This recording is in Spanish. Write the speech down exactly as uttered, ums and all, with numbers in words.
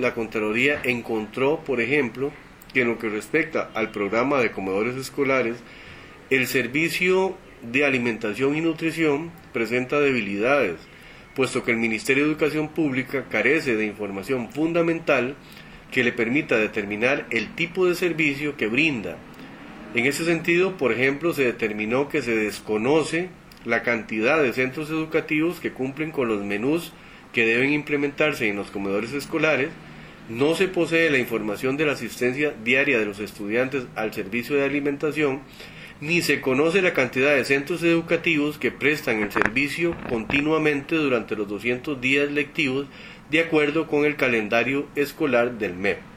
la Contraloría encontró, por ejemplo, que en lo que respecta al programa de comedores escolares, el servicio de alimentación y nutrición presenta debilidades, puesto que el Ministerio de Educación Pública carece de información fundamental que le permita determinar el tipo de servicio que brinda. En ese sentido, por ejemplo, se determinó que se desconoce la cantidad de centros educativos que cumplen con los menús que deben implementarse en los comedores escolares, no se posee la información de la asistencia diaria de los estudiantes al servicio de alimentación, ni se conoce la cantidad de centros educativos que prestan el servicio continuamente durante los doscientos días lectivos de acuerdo con el calendario escolar del M E P.